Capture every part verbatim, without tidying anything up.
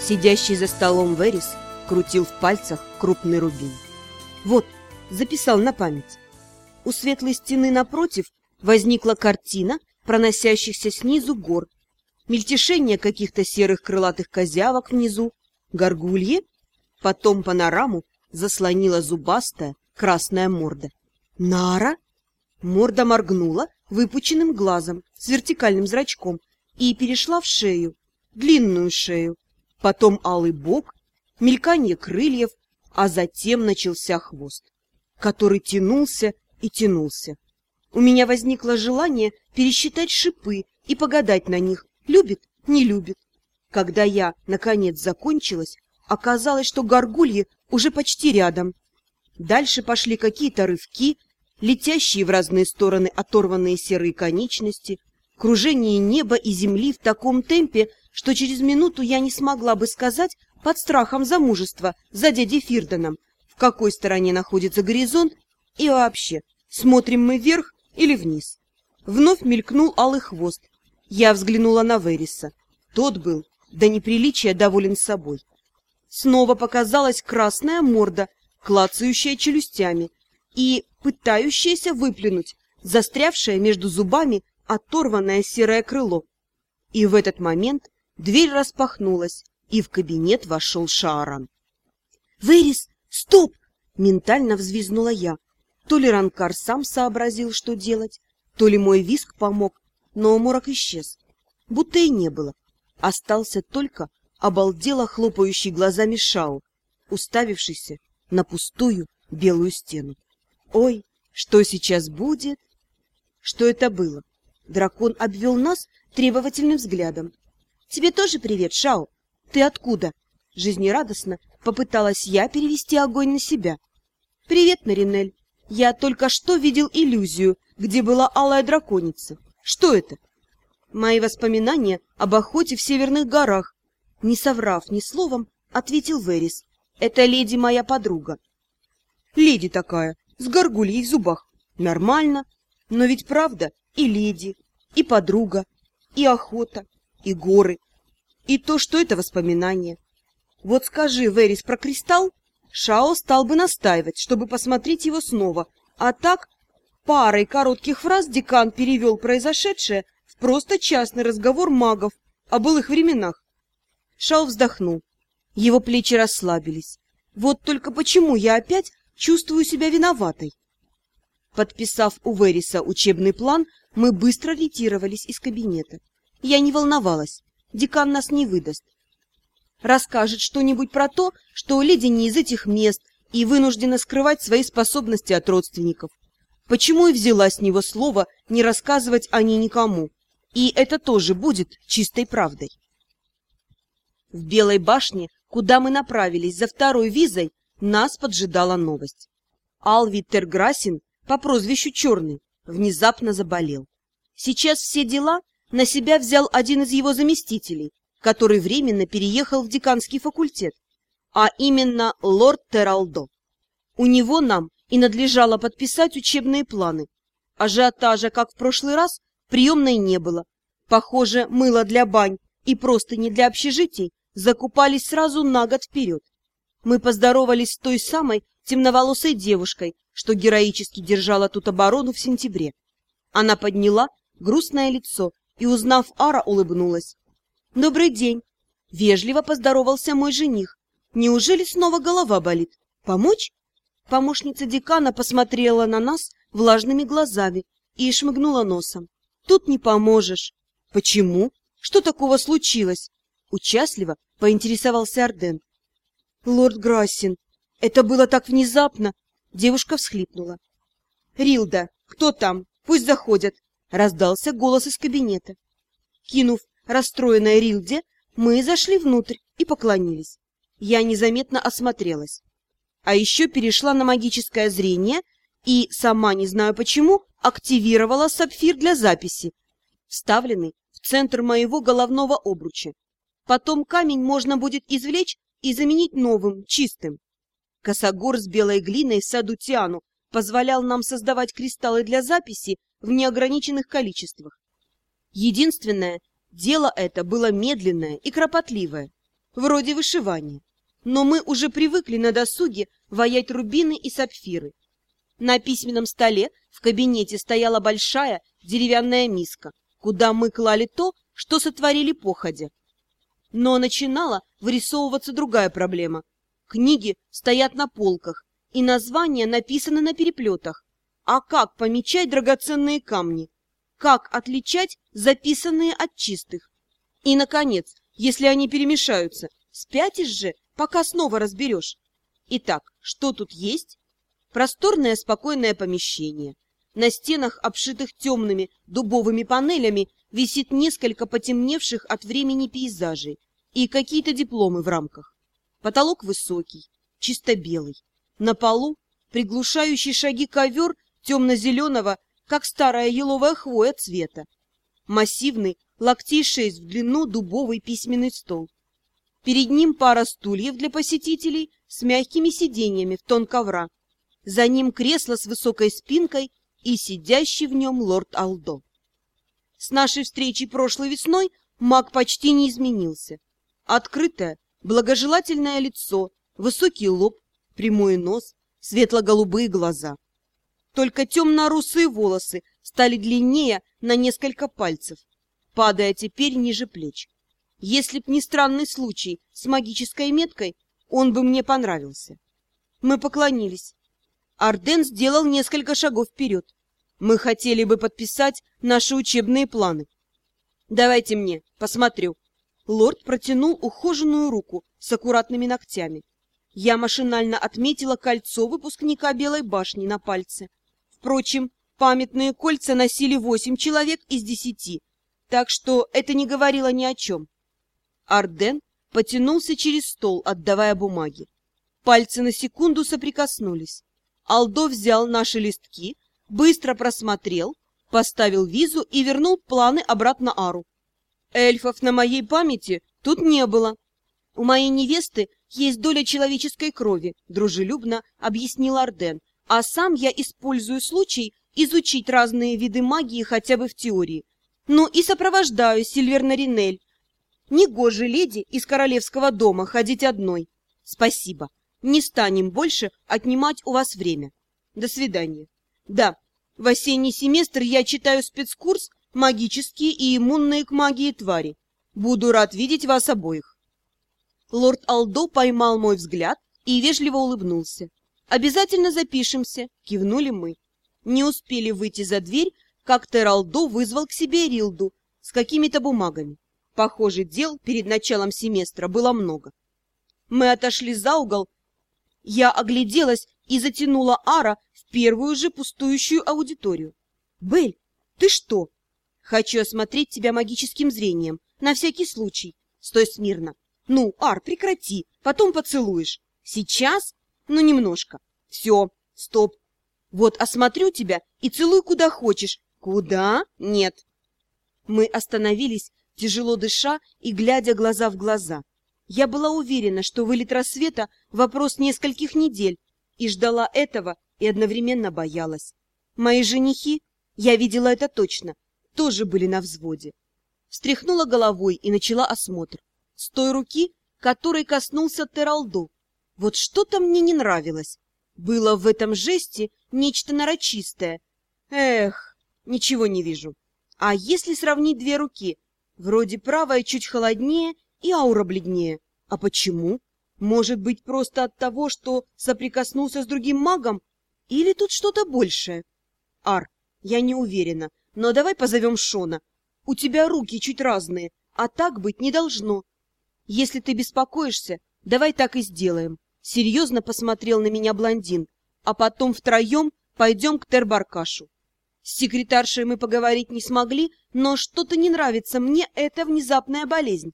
Сидящий за столом Верис крутил в пальцах крупный рубин. Вот, записал на память. У светлой стены напротив возникла картина проносящихся снизу гор, мельтешение каких-то серых крылатых козявок внизу, горгульи, потом панораму заслонила зубастая красная морда. Нара? Морда моргнула выпученным глазом с вертикальным зрачком и перешла в шею, длинную шею, потом алый бок, мельканье крыльев, а затем начался хвост, который тянулся и тянулся. У меня возникло желание пересчитать шипы и погадать на них, любит, не любит. Когда я, наконец, закончилась, оказалось, что горгульи уже почти рядом. Дальше пошли какие-то рывки, летящие в разные стороны оторванные серые конечности, кружение неба и земли в таком темпе, что через минуту я не смогла бы сказать под страхом замужества за дядей Фирдоном, в какой стороне находится горизонт, и вообще, смотрим мы вверх или вниз. Вновь мелькнул алый хвост. Я взглянула на Вериса. Тот был до неприличия доволен собой. Снова показалась красная морда, клацающая челюстями и пытающаяся выплюнуть застрявшее между зубами оторванное серое крыло. И в этот момент дверь распахнулась, и в кабинет вошел Шааран. «Верис, стоп!» — ментально взвизгнула я. То ли Ранкар сам сообразил, что делать, то ли мой визг помог, но морок исчез. Будто и не было. Остался только обалдело хлопающий глазами Шао, уставившийся на пустую белую стену. «Ой, что сейчас будет?» Что это было? Дракон обвел нас требовательным взглядом. «Тебе тоже привет, Шао? Ты откуда?» Жизнерадостно попыталась я перевести огонь на себя. «Привет, Наринель. Я только что видел иллюзию, где была алая драконица. Что это?» «Мои воспоминания об охоте в северных горах». Не соврав ни словом, ответил Верис. «Это леди моя подруга». «Леди такая, с горгульей в зубах. Нормально. Но ведь правда и леди, и подруга, и охота, и горы, и то, что это воспоминания. Вот скажи, Верис, про кристалл, Шао стал бы настаивать, чтобы посмотреть его снова, а так парой коротких фраз декан перевел произошедшее в просто частный разговор магов о былых временах». Шао вздохнул. Его плечи расслабились. Вот только почему я опять чувствую себя виноватой? Подписав у Вериса учебный план, мы быстро ретировались из кабинета. Я не волновалась, декан нас не выдаст. Расскажет что-нибудь про то, что леди не из этих мест и вынуждена скрывать свои способности от родственников. Почему и взяла с него слово не рассказывать о ней никому? И это тоже будет чистой правдой. В Белой башне, куда мы направились за второй визой, нас поджидала новость. Алви Терграсин по прозвищу Черный внезапно заболел. Сейчас все дела на себя взял один из его заместителей, который временно переехал в деканский факультет, а именно лорд Тералдо. У него нам и надлежало подписать учебные планы. Ажиотажа, как в прошлый раз, приемной не было. Похоже, мыло для бань и простыни для общежитий закупались сразу на год вперед. Мы поздоровались с той самой темноволосой девушкой, что героически держала тут оборону в сентябре. Она подняла грустное лицо и, узнав Ара, улыбнулась. «Добрый день!» — вежливо поздоровался мой жених. «Неужели снова голова болит? Помочь?» Помощница декана посмотрела на нас влажными глазами и шмыгнула носом. «Тут не поможешь». «Почему? Что такого случилось?» Участливо поинтересовался Арден. «Лорд Грассин, это было так внезапно!» Девушка всхлипнула. «Рилда, кто там? Пусть заходят!» Раздался голос из кабинета. Кинув расстроенной Рилде, мы зашли внутрь и поклонились. Я незаметно осмотрелась. А еще перешла на магическое зрение и, сама не знаю почему, активировала сапфир для записи, вставленный в центр моего головного обруча. Потом камень можно будет извлечь и заменить новым, чистым. Косогор с белой глиной в саду Тиану позволял нам создавать кристаллы для записи в неограниченных количествах. Единственное, дело это было медленное и кропотливое. вроде вышивания. Но мы уже привыкли на досуге ваять рубины и сапфиры. На письменном столе в кабинете стояла большая деревянная миска, куда мы клали то, что сотворили походя. Но начинала вырисовываться другая проблема. Книги стоят на полках, и названия написаны на переплетах. А как помечать драгоценные камни? Как отличать записанные от чистых? И, наконец, если они перемешаются, спятишь же, пока снова разберешь. Итак, что тут есть? Просторное спокойное помещение. На стенах, обшитых темными дубовыми панелями, висит несколько потемневших от времени пейзажей и какие-то дипломы в рамках. Потолок высокий, чисто белый. На полу приглушающий шаги ковер темно-зеленого, как старая еловая хвоя цвета. Массивный, локтей шесть в длину дубовый письменный стол. Перед ним пара стульев для посетителей с мягкими сиденьями в тон ковра. За ним кресло с высокой спинкой и сидящий в нем лорд Алдо. С нашей встречи прошлой весной маг почти не изменился. Открытое, благожелательное лицо, высокий лоб, прямой нос, светло-голубые глаза. Только темно-русые волосы стали длиннее на несколько пальцев, падая теперь ниже плеч. Если б не странный случай с магической меткой, он бы мне понравился. Мы поклонились. Арден сделал несколько шагов вперед. Мы хотели бы подписать наши учебные планы. «Давайте мне, посмотрю». Лорд протянул ухоженную руку с аккуратными ногтями. Я машинально отметила кольцо выпускника Белой башни на пальце. Впрочем, памятные кольца носили восемь человек из десяти, так что это не говорило ни о чем. Арден потянулся через стол, отдавая бумаги. Пальцы на секунду соприкоснулись. Алдо взял наши листки, быстро просмотрел, поставил визу и вернул планы обратно Ару. Эльфов на моей памяти тут не было. У моей невесты есть доля человеческой крови, дружелюбно объяснил Арден, а сам я использую случай изучить разные виды магии хотя бы в теории. Ну и сопровождаю Сильверна Ринель. Негоже леди из королевского дома ходить одной. Спасибо. Не станем больше отнимать у вас время. До свидания. Да, в осенний семестр я читаю спецкурс «Магические и иммунные к магии твари». Буду рад видеть вас обоих. Лорд Алдо поймал мой взгляд и вежливо улыбнулся. «Обязательно запишемся», — кивнули мы. Не успели выйти за дверь, как Тералдо вызвал к себе Рилду с какими-то бумагами. Похоже, дел перед началом семестра было много. Мы отошли за угол. Я огляделась и затянула Ара в первую же пустующую аудиторию. «Бель, ты что?» «Хочу осмотреть тебя магическим зрением, на всякий случай. Стой смирно. Ну, Ар, прекрати, потом поцелуешь. Сейчас? Ну, немножко. Все, стоп. Вот осмотрю тебя и целуй куда хочешь. Куда? Нет». Мы остановились, тяжело дыша и глядя глаза в глаза. Я была уверена, что вылет рассвета — вопрос нескольких недель, и ждала этого и одновременно боялась. Мои женихи, я видела это точно, тоже были на взводе. Встряхнула головой и начала осмотр. С той руки, которой коснулся Тералдо. Вот что-то мне не нравилось. Было в этом жесте нечто нарочистое. Эх, ничего не вижу. А если сравнить две руки? Вроде правая чуть холоднее и аура бледнее. А почему? Может быть, просто от того, что соприкоснулся с другим магом? Или тут что-то большее? Ар, я не уверена, но давай позовем Шона. У тебя руки чуть разные, а так быть не должно. Если ты беспокоишься, давай так и сделаем. Серьезно посмотрел на меня блондин, а потом втроем пойдем к Тербаркашу. С секретаршей мы поговорить не смогли, но что-то не нравится мне эта внезапная болезнь.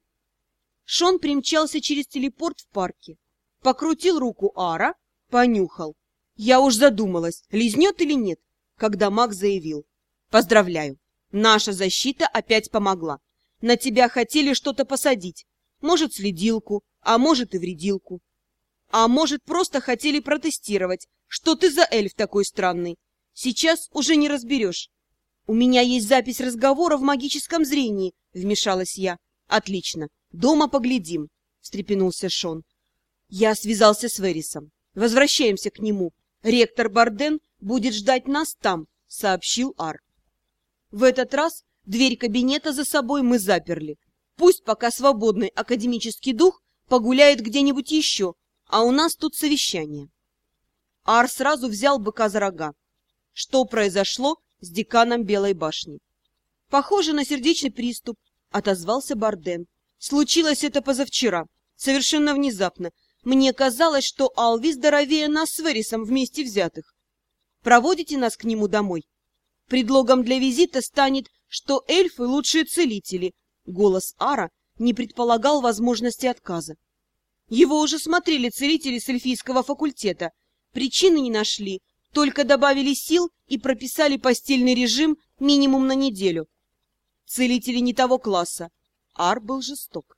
Шон примчался через телепорт в парке. Покрутил руку Ара, понюхал. Я уж задумалась, лизнет или нет, когда маг заявил. Поздравляю, наша защита опять помогла. На тебя хотели что-то посадить. Может, следилку, а может и вредилку. А может, просто хотели протестировать, что ты за эльф такой странный. Сейчас уже не разберешь. У меня есть запись разговора в магическом зрении, вмешалась я. Отлично, дома поглядим. — встрепенулся Шон. «Я связался с Верисом. Возвращаемся к нему. Ректор Барден будет ждать нас там», — сообщил Ар. В этот раз дверь кабинета за собой мы заперли. Пусть пока свободный академический дух погуляет где-нибудь еще, а у нас тут совещание. Ар сразу взял быка за рога. Что произошло с деканом Белой башни? Похоже на сердечный приступ, отозвался Барден. Случилось это позавчера, совершенно внезапно. Мне казалось, что Алви здоровее нас с Верисом вместе взятых. Проводите нас к нему домой? Предлогом для визита станет, что эльфы лучшие целители. Голос Ара не предполагал возможности отказа. Его уже смотрели целители с эльфийского факультета. Причины не нашли, только добавили сил и прописали постельный режим минимум на неделю. Целители не того класса. Ар был жесток.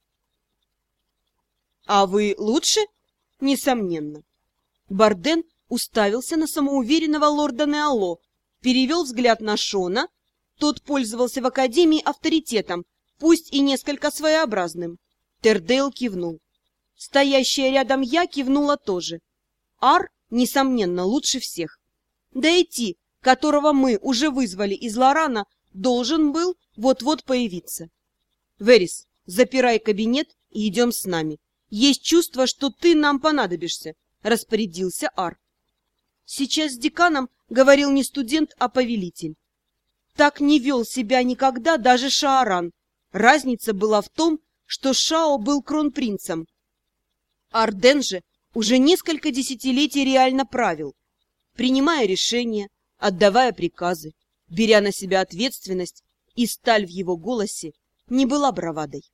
«А вы лучше?» «Несомненно». Барден уставился на самоуверенного лорда Неало, перевел взгляд на Шона. Тот пользовался в академии авторитетом, пусть и несколько своеобразным. Тердейл кивнул. Стоящая рядом я кивнула тоже. Ар, несомненно, лучше всех. Дейти, которого мы уже вызвали из Лорана, должен был вот-вот появиться. Верис, запирай кабинет и идем с нами. Есть чувство, что ты нам понадобишься, распорядился Ар. Сейчас с деканом говорил не студент, а повелитель. Так не вел себя никогда даже Шааран. Разница была в том, что Шао был кронпринцем. Арден же уже несколько десятилетий реально правил, принимая решения, отдавая приказы, беря на себя ответственность, и сталь в его голосе не была бравадой.